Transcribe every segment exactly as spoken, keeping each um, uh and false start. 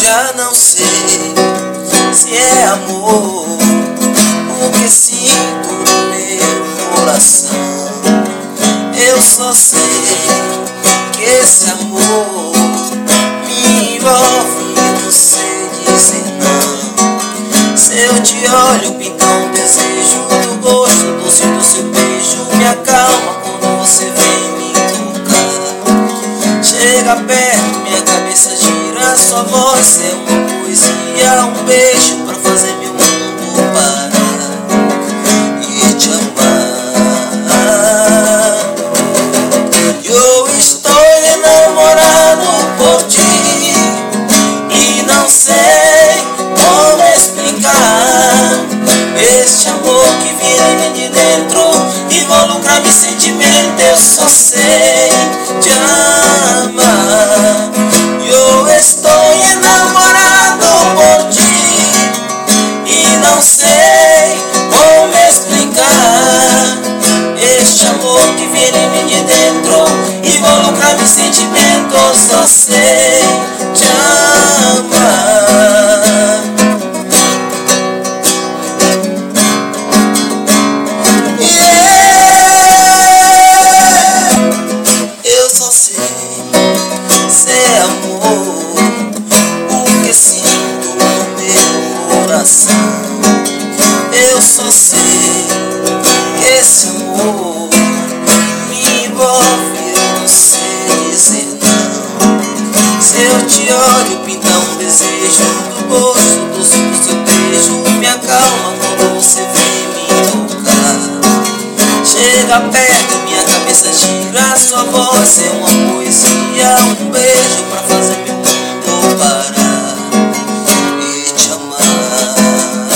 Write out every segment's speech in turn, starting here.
Já não sei se é amor o que sinto no meu coração. Eu só sei que esse amor me envolve e não sei dizer não. Se eu te olho, pinta um desejo do gosto doce do seu beijo. Me acalma quando você vem me tocar. Chega perto, minha cabeça gira, sua voz é uma poesia. Um beijo pra fazer meu mundo parar e te amar. Eu estou enamorado por ti e não sei como explicar este amor que vem de dentro, involucra meu sentimento. Eu só sei te amar. Eu estou enamorado por ti e não sei como explicar este amor que vem de dentro, involucra meu sentimento. Eu só sei te amar. Ser amor, o que sinto no meu coração. Eu só sei que esse amor me envolve, eu não sei dizer não. Se eu te olho, pinta um desejo do gosto doce do seu beijo. Me acalma quando você vem me tocar. Chega perto, minha cabeça gira, sua voz é uma poesia. Um beijo pra fazer meu mundo parar e te amar.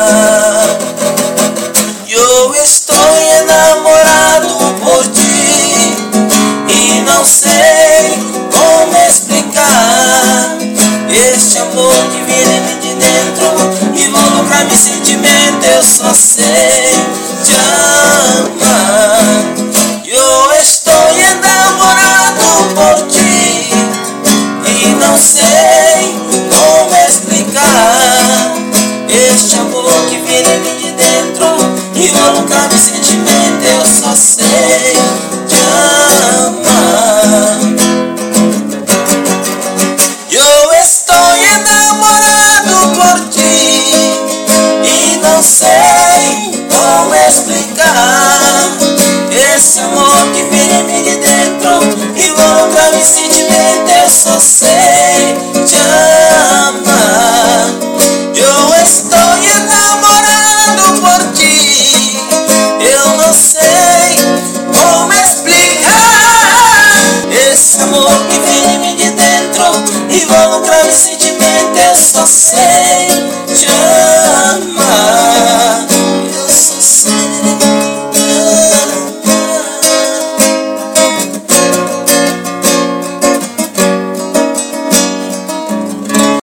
Eu estou enamorado por ti e não sei como explicar este amor que vem de dentro, involucra meu sentimento. Eu só sei te amar. Eu estou enamorado por ti e não sei como explicar este amor que vem de dentro, involucra meu sentimento. Eu só sei te amar. Eu estou enamorado por ti e não sei como explicar esse amor que vem de dentro, involucra meu sentimento. Eu só sei te amar. Eu estou enamorado por ti, eu não sei como explicar esse amor que vem de dentro, involucra meu sentimento. Eu só sei